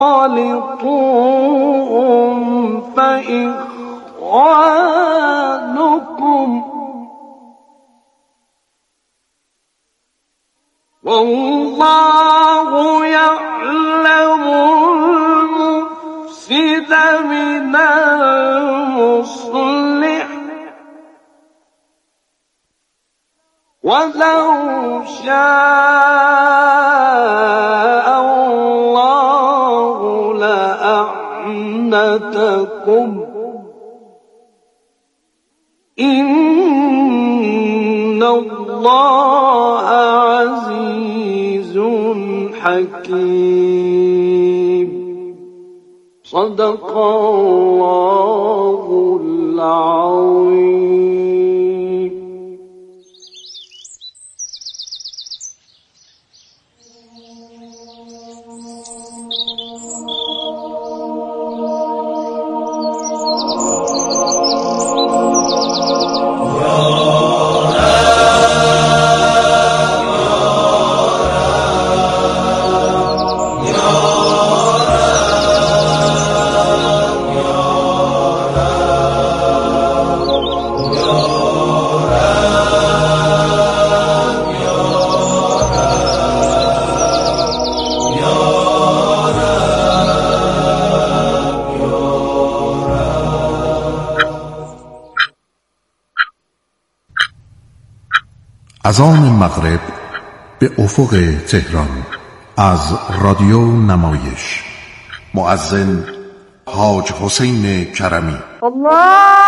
خالطوهم فإخوانكم والله يعلم المفسد من المصلح ولو شاء الله لأعنتكم إن الله عزيز حكيم. صدق الله العظيم. اذان مغرب به افق تهران از رادیو نمایش. مؤذن حاج حسین کرمی. الله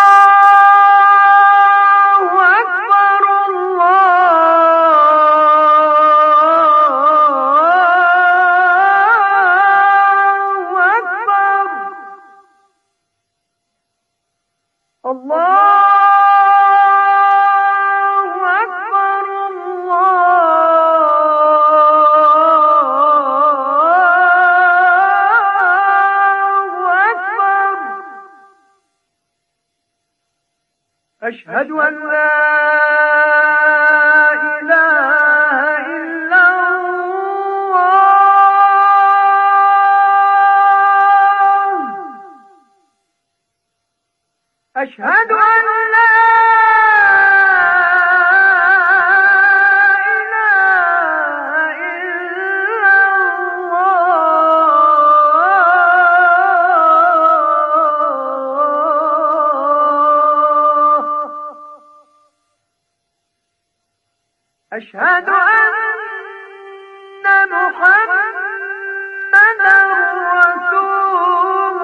أشهد أن لا إله إلا الله. أشهد أن لا إله إلا الله. أشهد أن محمدًا رسول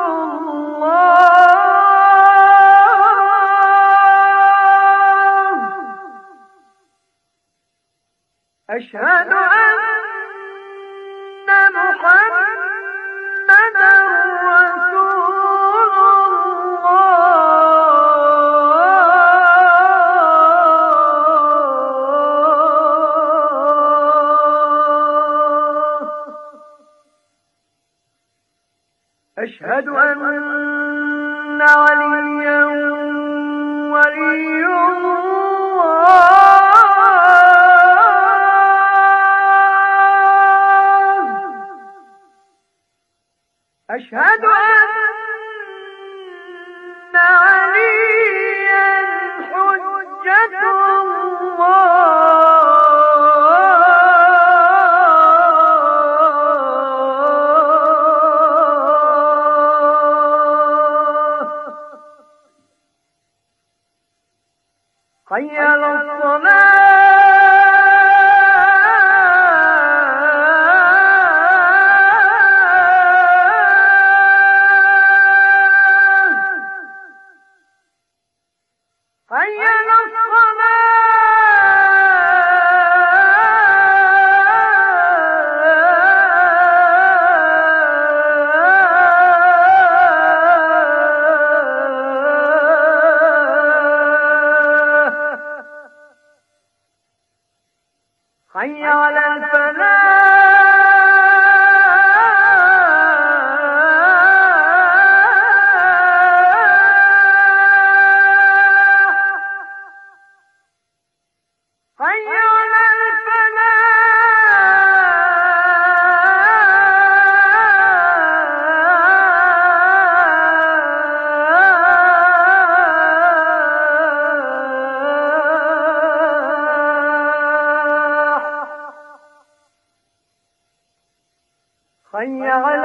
الله. أشهد أن محمدًا رسول الله. أشهد أن عليا ولي الله. أشهد أن عليا حجة الله. حي على الصلاة. حي على الصلاة.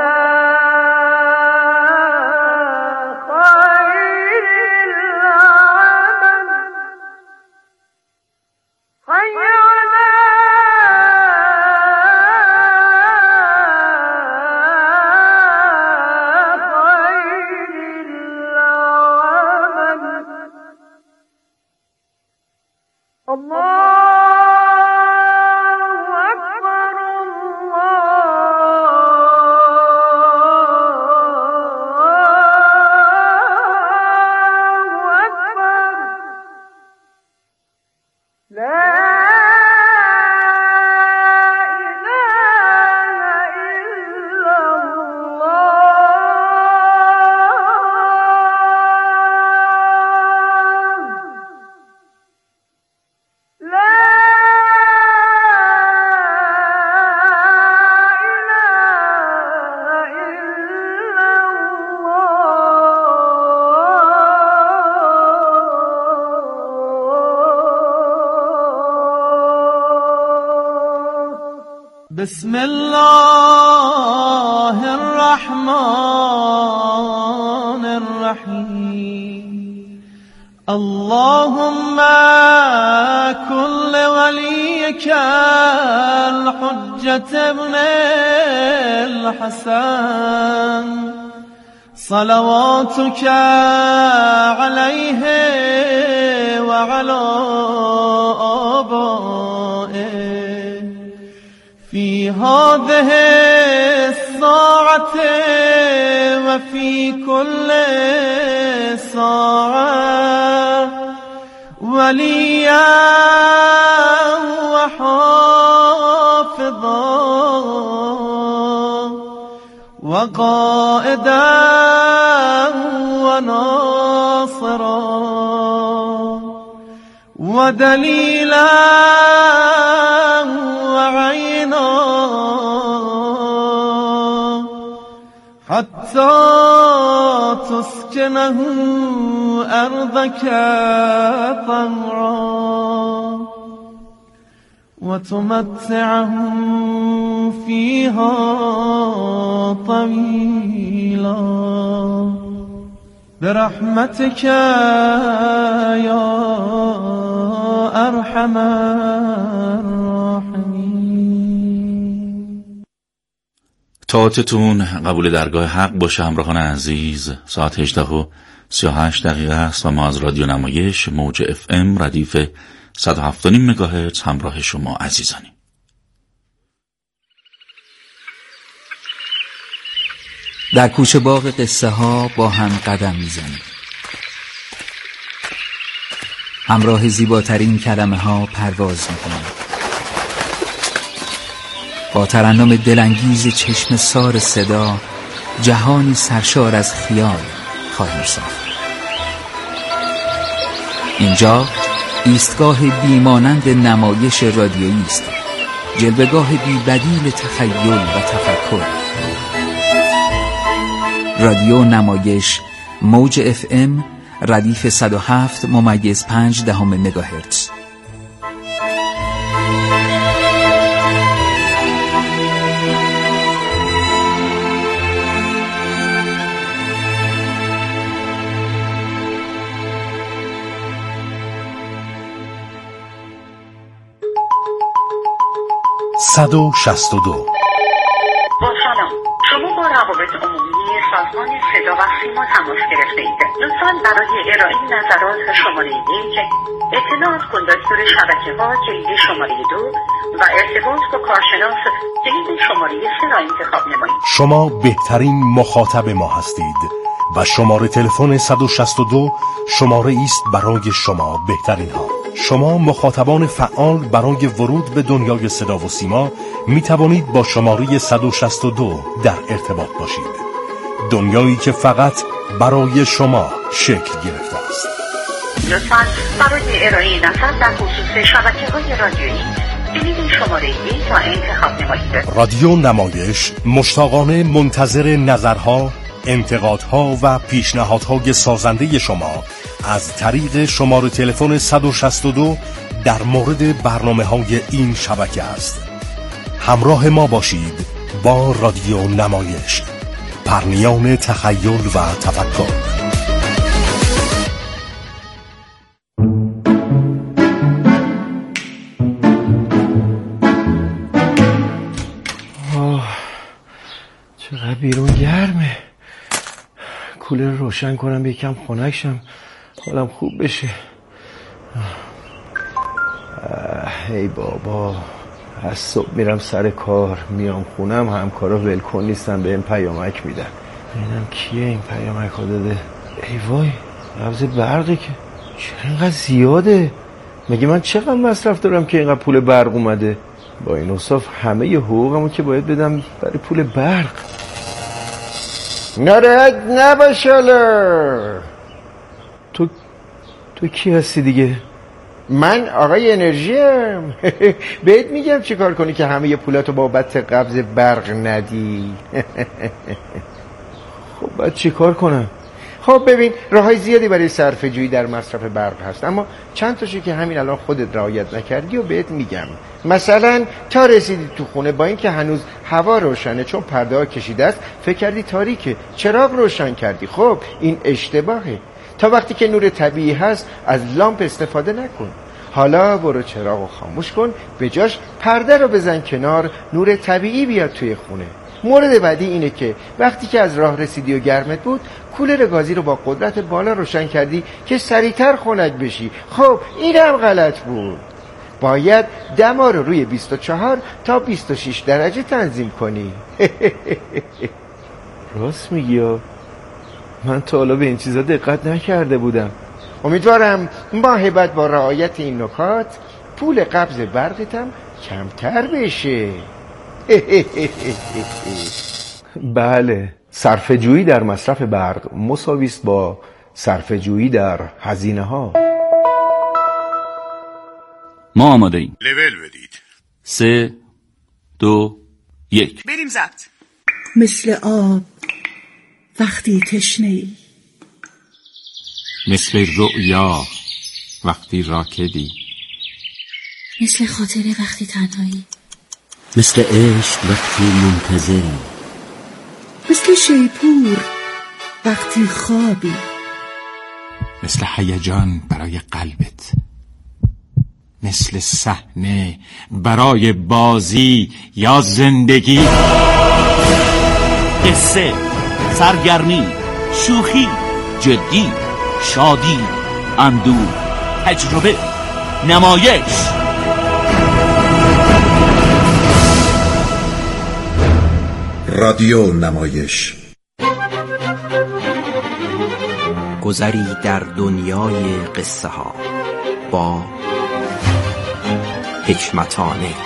بسم الله الرحمن الرحيم اللهم كل وليك الحجة ابن الحسن صلواتك عليه وعلى آبائه في هذه الساعة وفي كل ساعة وليا وحافظا وقائدا وناصرا ودليلا وعينا حتى تسكنه أرضك طوعا وتمتعه فيها طويلا برحمتك يا أرحم الراحمين. طاعتتون قبول درگاه حق باشه همراهان عزیز. ساعت 18:38 است و ما از رادیو نمایش موج FM ردیف 107.5 مگاهرتز همراه شما عزیزانیم. در کوچه باغ قصه ها با هم قدم میزنیم، همراه زیباترین کلمه ها پرواز میکنیم، با ترنم دلانگیز چشم سار صدا جهانی سرشار از خیال خواهیم ساخت. اینجا ایستگاه بیمانند نمایش رادیویی است، جلوه‌گاه بی بدیل تخیل و تفکر. رادیو نمایش موج FM ردیف 107.5 مگاهرتز. با سلام، شما با روابط عمومی سازمان صدا و سیما تماس گرفته اید. لطفاً برای ارائه نظرات شماره 1 اطلاعات کن دستور شبکه‌ها کلید شماره 2 و ارتباط با کارشناس کلید شماره 3 را انتخاب نمایید. شما بهترین مخاطب ما هستید و شماره تلفن 162 شماره است برای شما بهترین ها. شما مخاطبان فعال برای ورود به دنیای صدا و سیما می توانید با شماره 162 در ارتباط باشید. دنیایی که فقط برای شما شکل گرفته است. لطفاً برای ارائه نظر در خصوص شبکه‌های رادیویی کلید شماره 1 را انتخاب نمایید. رادیو نمایش مشتاقانه منتظر نظرها، انتقادها و پیشنهادهای سازنده شما از طریق شماره تلفن 162 در مورد برنامه‌های این شبکه است. همراه ما باشید با رادیو نمایش. پرنیان تخیل و تفکر. چقدر بیرون گرمه. کولر روشن کنم یکم خنک شم حالم خوب بشه. ای بابا، از صبح میرم سر کار، میام خونم همکارا ولکن نیستن بهم پیامک میدن. ببینم کیه این پیامک ها داده. ای وای، قبض برقی که چرا اینقدر زیاده؟ مگه من چقدر مصرف دارم که اینقدر پول برق اومده؟ با این اوصاف همه ی حقوقمو که باید بدم برای پول برق. ناراحت نباش. تو کی هستی دیگه؟ من آقای انرژیم. بهت میگم چی کار کنی که همه پولاتو بابت قبض برق ندی. خب باید چی کار کنم؟ خب ببین، راههای زیادی برای صرفه جویی در مصرف برق هست، اما چند تاشو که همین الان خودت رعایت نکردی و بهت میگم. مثلا تا رسیدی تو خونه با اینکه هنوز هوا روشنه چون پرده ها کشیده است فکر کردی تاریکه، چراغ روشن کردی. خب این اشتباهه. تا وقتی که نور طبیعی هست از لامپ استفاده نکن. حالا برو چراغو خاموش کن، به جاش پرده رو بزن کنار، نور طبیعی بیاد توی خونه. مورد بعدی اینه که وقتی که از راه رسیدی و گرمت بود، کولر گازی رو با قدرت بالا روشن کردی که سریعتر خنک بشی. خب این هم غلط بود. باید دما رو روی 24 تا 26 درجه تنظیم کنی. راست میگی ها، من تا حالا به این چیزا دقت نکرده بودم. امیدوارم ماه بعد با رعایت این نکات پول قبض برقتم کمتر بشه. بله، صرفه جویی در مصرف برق مساوی است با صرفه جویی در هزینه ها. ما آماده ایم. لول بدید. 3 2 1 بریم ضبط. مثل آب وقتی تشنه‌ای، مثل رؤیا وقتی راکدی، مثل خاطره وقتی تنهایی، مثل عشق وقتی منتظری، مثل شیپور وقتی خوابی، مثل هیجان برای قلبت، مثل صحنه برای بازی یا زندگی. قصه، سرگرمی، شوخی، جدی، شادی، اندوه، تجربه، نمایش. رادیو نمایش. گذری در دنیای قصه ها با حکمتانه.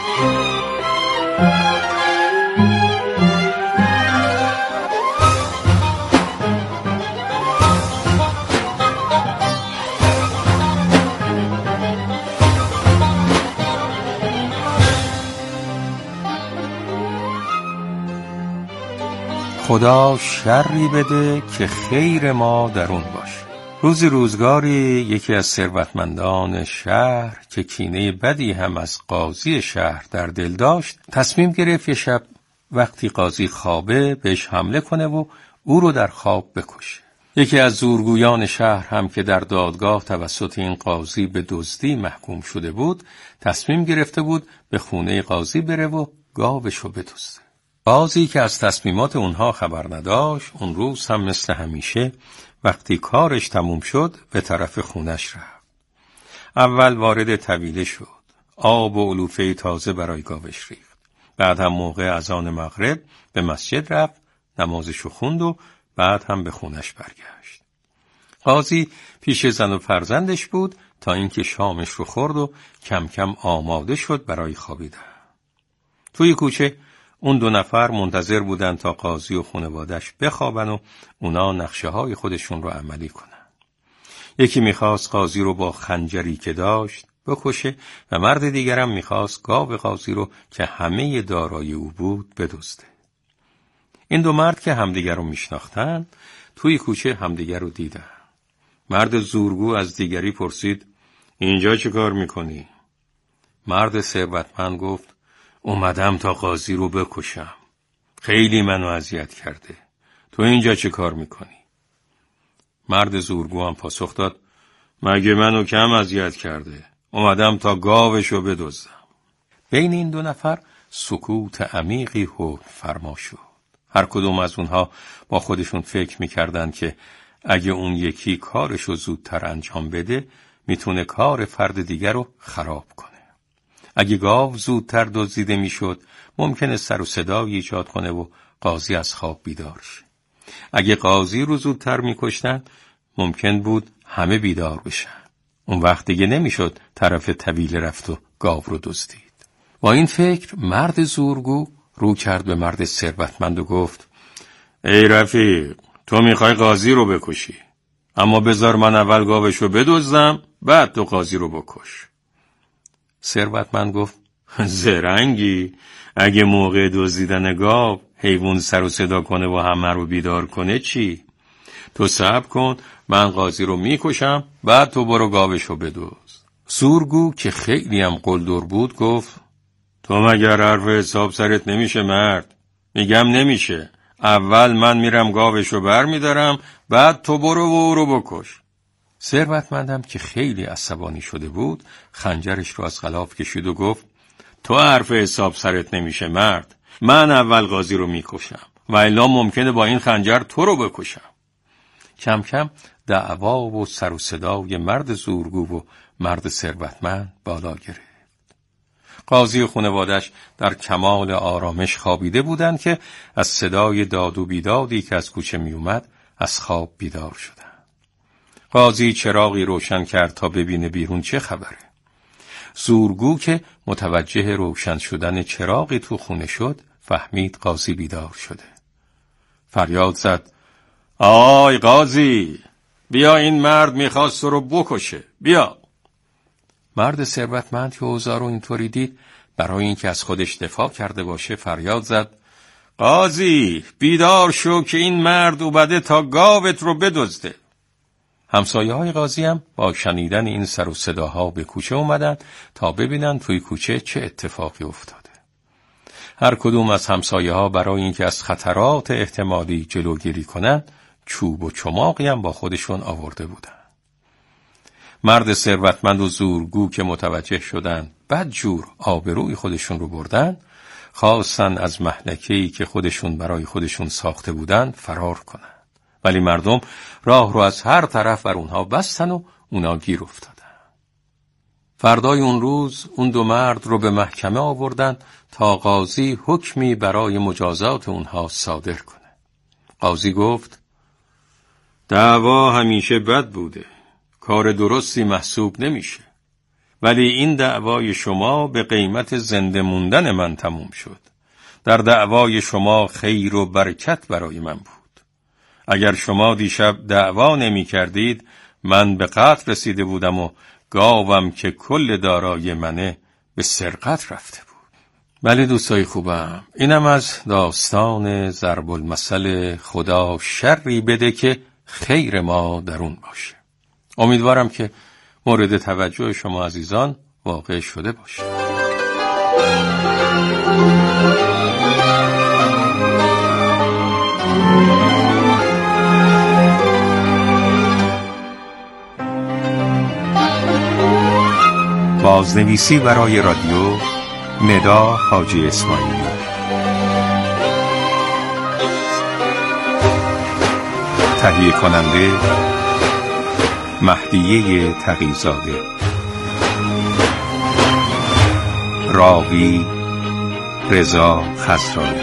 خدا شری بده که خیر ما در اون باشه. روزی روزگاری یکی از ثروتمندان شهر که کینه بدی هم از قاضی شهر در دل داشت، تصمیم گرفت یه شب وقتی قاضی خوابه بهش حمله کنه و او رو در خواب بکشه. یکی از زورگویان شهر هم که در دادگاه توسط این قاضی به دزدی محکوم شده بود، تصمیم گرفته بود به خونه قاضی بره و گاوشو بدزده. قاضی که از تصمیمات اونها خبر نداشت، اون روز هم مثل همیشه وقتی کارش تموم شد به طرف خونش رفت. اول وارد طویله شد، آب و علوفه تازه برای گاوش ریخت. بعد هم موقع اذان مغرب به مسجد رفت، نمازشو خوند و بعد هم به خونش برگشت. قاضی پیش زن و فرزندش بود تا اینکه شامش رو خورد و کم کم آماده شد برای خوابیدن. توی کوچه اون 2 نفر منتظر بودن تا قاضی و خانواده‌اش بخوابن و اونا نقشه‌های خودشون رو عملی کنن. یکی میخواست قاضی رو با خنجری که داشت بکشه و مرد دیگرم میخواست گاو قاضی رو که همه دارایی او بود بدزده. این 2 مرد که همدیگر رو میشناختن توی کوچه همدیگر رو دیدن. مرد زورگو از دیگری پرسید: اینجا چه کار میکنی؟ مرد ثروتمند گفت: اومدم تا قاضی رو بکشم. خیلی منو اذیت کرده. تو اینجا چه کار میکنی؟ مرد زورگو هم پاسخ داد مگه منو کم اذیت کرده؟ اومدم تا گاوشو بدزدم. بین این دو نفر سکوت عمیقی حکم فرما شد. هر کدوم از اونها با خودشون فکر میکردن که اگه اون یکی کارشو زودتر انجام بده میتونه کار فرد دیگر رو خراب کنه. اگه گاو زودتر دزدیده میشد ممکنه سر و صدایی ایجاد کنه و قاضی از خواب بیدار شه. اگه قاضی رو زودتر میکشتن ممکن بود همه بیدار بشن. اون وقت دیگه نمیشد طرف طویل رفت و گاو رو دزدید. با این فکر مرد زورگو رو کرد به مرد ثروتمند و گفت ای رفیق، تو میخوای قاضی رو بکشی، اما بذار من اول گاوشو بدزدم بعد تو قاضی رو بکش. ثروتمند گفت زرنگی، اگه موقع دزدیدن گاو حیوان سر و صدا کنه و همه رو بیدار کنه چی؟ تو صبر کن، من قاضی رو میکشم بعد تو برو گاوشو بدزد. زورگو که خیلی هم قلدر بود گفت تو مگر حرف حساب سرت نمیشه مرد؟ میگم نمیشه. اول من میرم گاوشو بر میدارم بعد تو برو و او رو بکش. ثروتمندم که خیلی عصبانی شده بود خنجرش رو از غلاف کشید و گفت تو حرف حساب سرت نمیشه مرد. من اول قاضی رو میکشم و الا ممکنه با این خنجر تو رو بکشم. کم کم دعوا و سر و صدای مرد زورگو و مرد ثروتمند بالا گرفت. قاضی و خانواده‌اش در کمال آرامش خوابیده بودند که از صدای داد و بیدادی که از کوچه می اومد از خواب بیدار شدند. قاضی چراغی روشن کرد تا ببینه بیرون چه خبره. زورگو که متوجه روشن شدن چراغی تو خونه شد فهمید قاضی بیدار شده. فریاد زد آی قاضی، بیا این مرد میخواست تو رو بکشه، بیا. مرد ثروتمند که اوضاع رو اینطوری دید برای اینکه از خودش دفاع کرده باشه فریاد زد قاضی بیدار شو که این مرد اومده تا گاوت رو بدزده. همسایه های قاضی هم با شنیدن این سر و صداها به کوچه اومدن تا ببینن توی کوچه چه اتفاقی افتاده. هر کدوم از همسایه ها برای اینکه از خطرات احتمالی جلوگیری کنن چوب و چماقی هم با خودشون آورده بودن. مرد ثروتمند و زورگو که متوجه شدن بدجور آبروی خودشون رو بردن خواستن از مهلکه‌ای که خودشون برای خودشون ساخته بودن فرار کنن، ولی مردم راه رو از هر طرف بر اونها بستن و اونا گیر افتادن. فردای اون روز اون دو مرد رو به محکمه آوردن تا قاضی حکمی برای مجازات اونها صادر کنه. قاضی گفت دعوا همیشه بد بوده، کار درستی محسوب نمیشه، ولی این دعوای شما به قیمت زنده موندن من تموم شد. در دعوای شما خیر و برکت برای من بود. اگر شما دیشب دعوا نمی کردید من به قتل رسیده بودم و گاوم که کل دارایی منه به سرقت رفته بود. بله دوستای خوبم، اینم از داستان ضرب المثل خدا شری بده که خیر ما در اون باشه. امیدوارم که مورد توجه شما عزیزان واقع شده باشه. بازنویسی برای رادیو ندا حاجی اسماعیلی، تهیه کننده مهدیه تقی‌زاده، راوی رضا خضرایی.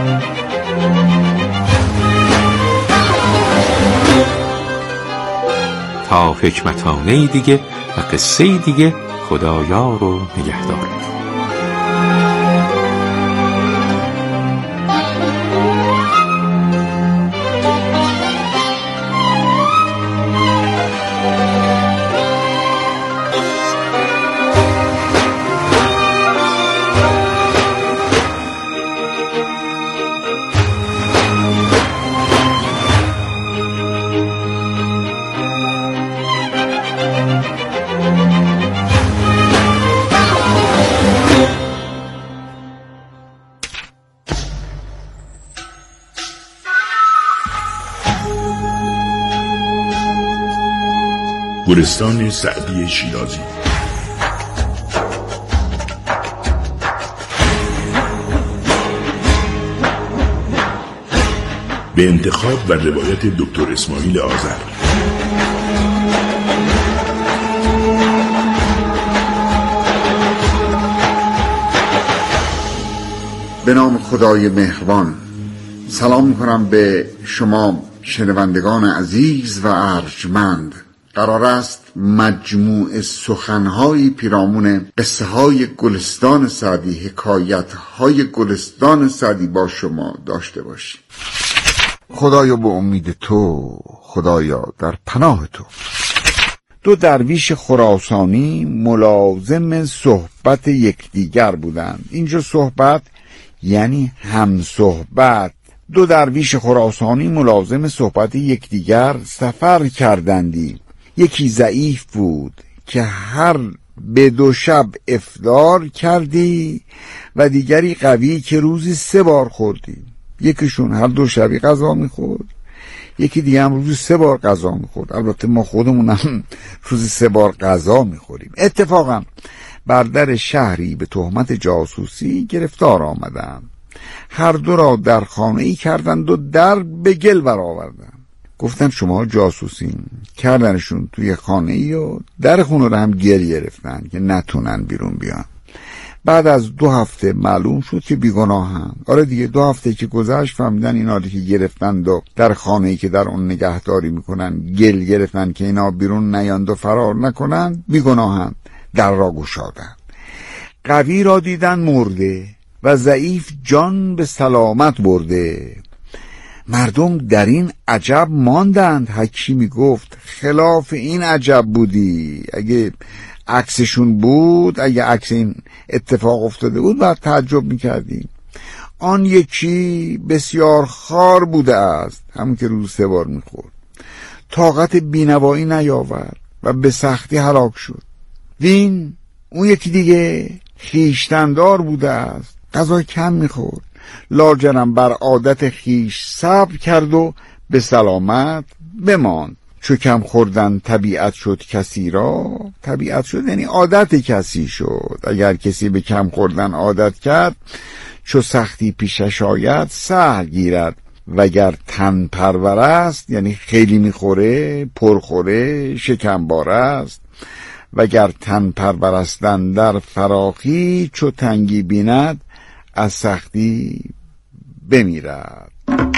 تا حکمتانه دیگه و قصه دیگه خدایار و نگهدار. گلستان سعدی شیرازی. به انتخاب و روایت دکتر اسماعیل آذر. به نام خدای مهربان. سلام می‌کنم به شما شنوندگان عزیز و ارجمند. قرار است مجموع سخن‌های پیرامون قصه های گلستان سعدی، حکایت های گلستان سعدی با شما داشته باشیم. خدایا به امید تو، خدایا در پناه تو. دو درویش خراسانی ملازم صحبت یکدیگر بودند. اینجا صحبت یعنی هم صحبت. دو درویش خراسانی ملازم صحبت یکدیگر سفر کردندی. یکی ضعیف بود که هر به 2 شب افطار کردی و دیگری قوی که روزی 3 بار خوردی. یکیشون هر 2 شبی غذا میخورد، یکی دیگه هم روزی 3 بار غذا میخورد. البته ما خودمونم روزی 3 بار غذا میخوریم. اتفاقا بر در شهری به تهمت جاسوسی گرفتار آمدند. هر دو را در خانه ای کردند و در به گل برآوردند. گفتن شما جاسوسین. کردنشون توی خانه ای و در خونه رو هم گل گرفتن که نتونن بیرون بیان. بعد از 2 هفته معلوم شد که بیگناهن. آره دیگه 2 هفته که گذشت فهمیدن اینا که گرفتند و در خانه ای که در اون نگهداری میکنن گل گرفتن که اینا بیرون نیاند و فرار نکنن، بیگناهن. در را گشادند. قوی را دیدن مرده و ضعیف جان به سلامت برده. مردم در این عجب ماندند. حکیمی گفت خلاف این عجب بودی. اگه عکسشون بود، اگه عکس این اتفاق افتاده بود، باید تعجب میکردیم. آن یکی بسیار خار بوده است، همون که روز 3 بار میخورد. طاقت بینوایی نیاورد و به سختی هلاک شد. وین اون یکی دیگه خیشتندار بوده است، غذا کم میخورد، لاجرم بر عادت خیش صبر کرد و به سلامت بماند. چو کم خوردن طبیعت شد کسی را، طبیعت شد یعنی عادت کسی شد. اگر کسی به کم خوردن عادت کرد، چو سختی پیشش آید سهل گیرد. وگر تن پرور است یعنی خیلی میخوره، پرخوره، شکمبار است. وگر تن پرورستن در فراخی، چو تنگی بیند از سختی بمیرد.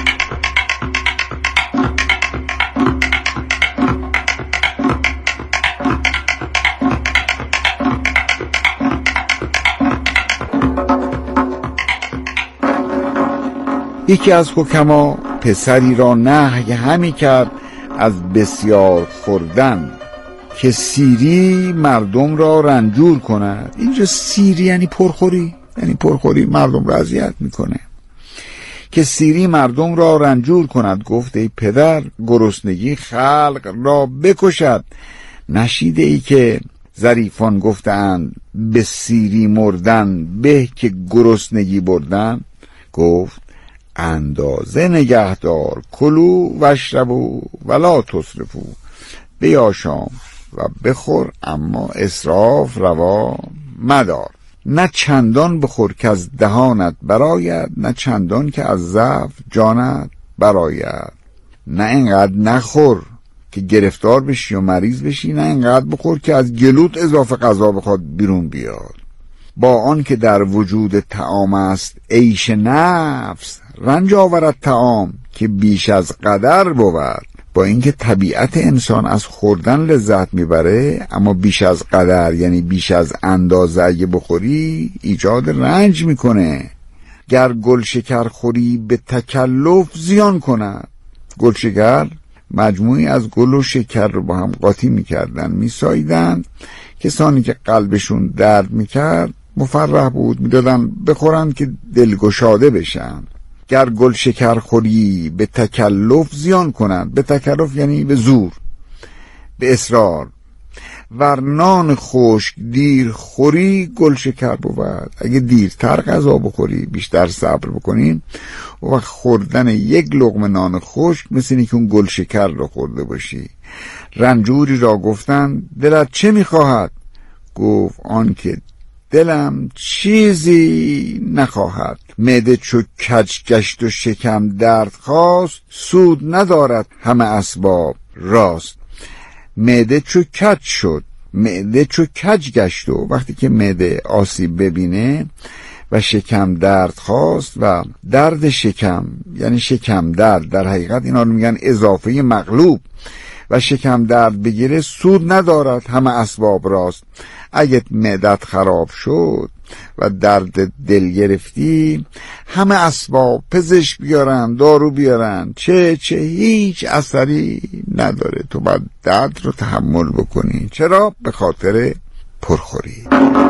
یکی از حکما پسری را نهی همی کرد از بسیار خوردن، که سیری مردم را رنجور کند. اینجا سیری یعنی پرخوری، یعنی پرخوری مردم را اذیت میکنه. که سیری مردم را رنجور کند. گفت ای پدر، گرسنگی خلق را بکشد. نشیده ای که ظریفان گفتند به سیری مردن به که گرسنگی بردن؟ گفت اندازه نگهدار، کلو و اشربو ولا تسرفو. بیاشام و بخور اما اسراف روا مدار. نه چندان بخور که از دهانت براید، نه چندان که از ضعف جانت براید. نه اینقدر نخور که گرفتار بشی و مریض بشی، نه اینقدر بخور که از گلوت اضافه غذا بخواد بیرون بیاد. با آن که در وجود طعام است عیش نفس، رنج آورد طعام که بیش از قدر بود. با اینکه طبیعت انسان از خوردن لذت میبره، اما بیش از قدر یعنی بیش از اندازه اگه بخوری ایجاد رنج میکنه. گر گل شکر خوری به تکلف زیان کند. گل شکر مجموعی از گل و شکر رو با هم قاطی میکردن، میساییدن. کسانی که قلبشون درد میکرد مفرح بود، میدادن بخورن که دلگشاده بشن. گر گل شکر خوری به تکلف زیان کنند. به تکلف یعنی به زور، به اصرار. ور نان خشک دیر خوری گل شکر بود. اگه دیرتر غذا بخوری، بیشتر صبر بکنی، و خوردن یک لقمه نان خشک مثل اینه که اون گل شکر رو خورده باشی. رنجوری را گفتن دلت چه میخواهد؟ گفت آن که دلم چیزی نخواهد. معده چو کج گشت و شکم درد خواست، سود ندارد همه اسباب راست. معده چو کج شد، معده چو کج گشت، و وقتی که معده آسیب ببینه و شکم درد خواست، و درد شکم یعنی شکم درد، در حقیقت اینا رو میگن اضافه مغلوب، و شکم درد بگیره سود ندارد همه اسباب راست. اگه معدت خراب شد و درد دل گرفتی، همه اسباب پزشک بیارن، دارو بیارن، چه هیچ اثری نداره. تو باید درد رو تحمل بکنی. چرا؟ به خاطر پرخوری.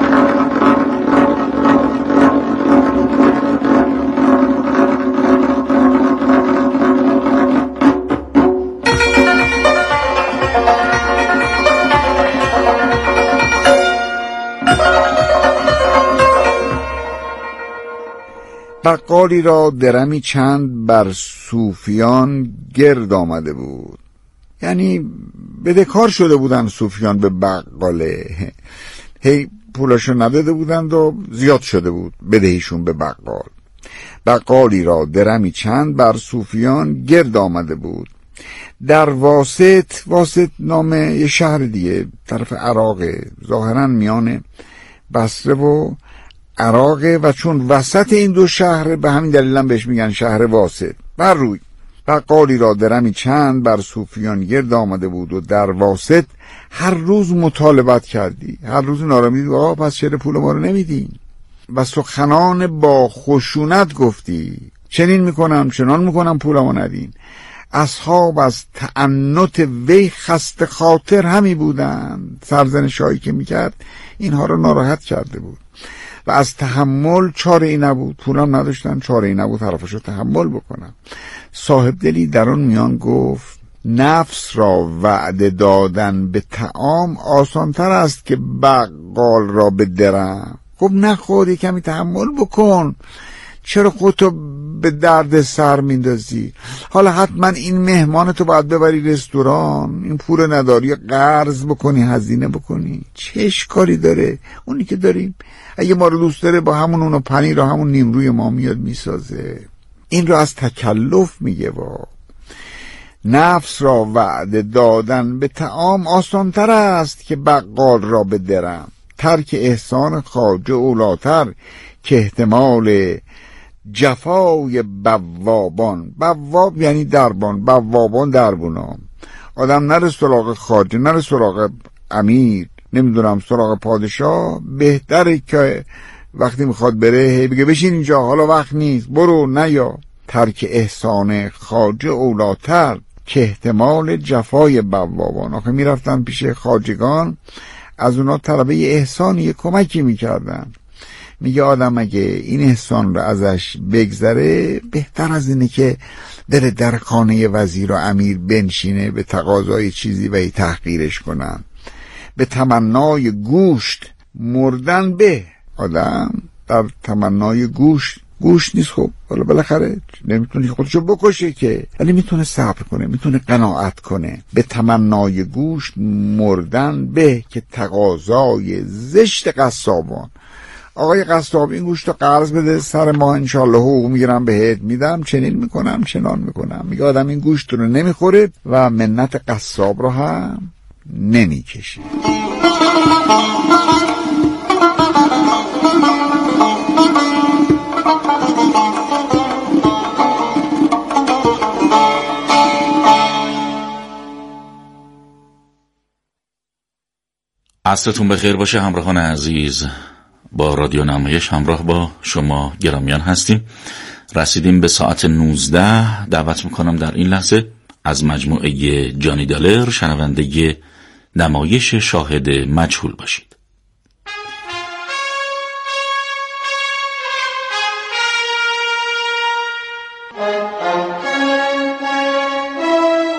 بقالی را درمی چند بر صوفیان گرد آمده بود. یعنی بدهکار شده بودن صوفیان به بقاله، هی پولاشو نداده بودند و زیاد شده بود بدهیشون به بقال. بقالی را درمی چند بر صوفیان گرد آمده بود. در واسط نام یه شهر دیگه طرف عراق، ظاهرا میان بصره و عراقه، و چون وسط این دو شهر به همین دلیل هم بهش میگن شهر واسط. بر روی بقالی را درمی چند بر صوفیان گرد آمده بود و در واسط هر روز مطالبت کردی، هر روز نارامی دیدی آقا پس چرا پول ما رو نمیدین؟ و سخنان با خشونت گفتی، چنین میکنم چنان میکنم پولمو ندین. اصحاب از تعنت وی خسته خاطر همی بودند. سرزنشایی که میکرد اینها رو ناراحت کرده بود و از تحمل چاره ای نبود. پولم نداشتن، چاره ای نبود طرفشو تحمل بکنم. صاحب دلی در اون میان گفت نفس را وعده دادن به طعام آسانتر است که بقال را به درم. خب نخور، یه کمی تحمل بکن، چرا خودتو به درد سر میندازی؟ حالا حتما این مهمان تو باید ببری رستوران، این پول نداری قرض بکنی، هزینه بکنی، چه اشکالی داره؟ اونی که داریم اگه ما رو دوست داره با همون اونو پنیر و همون نیمروی ما میاد میسازه. این رو از تکلف میگه. نفس را وعده دادن به طعام آسانتر است که بقال را به درم. ترک احسان خواجه اولاتر که احتمال جفای بوابان. بواب یعنی دربان، بوابان دربونا. آدم نره سراغ خواجه، نره سراغ امیر، نمیدونم سراغ پادشاه. بهتره که وقتی میخواد بره بگه بشین اینجا، حالا وقت نیست، برو، نیا. ترک احسان خواجه اولاتر که احتمال جفای بوابان. آخه میرفتن پیش خواجگان، از اونا طلبه احسانی کمکی میکردن. میگه آدم اگه این احسان رو ازش بگذره بهتر از اینه که بره در خانه وزیر و امیر بنشینه به تقاضای چیزی و تحقیرش کنن. به تمنای گوشت مردن به. آدم در تمنای گوشت نیست. خب حالا بالاخره نمیتونه خودشو بکشه که، ولی میتونه صبر کنه، میتونه قناعت کنه. به تمنای گوشت مردن به که تقاضای زشت قصابان. آقای قصاب این گوشت رو قرض بده، سر ماه انشالله حقوق میگیرم بهت میدم، چنین میکنم چنان میکنم. میگه آدم این گوشت رو نمیخوره و منت قصاب رو هم نمیکشه. عصرتون بخیر باشه همراهان عزیز. با رادیو نمایش همراه با شما گرامیان هستیم. رسیدیم به ساعت 19. دعوت میکنم در این لحظه از مجموعه جانی دالر شنونده نمایش شاهد مجهول باشید.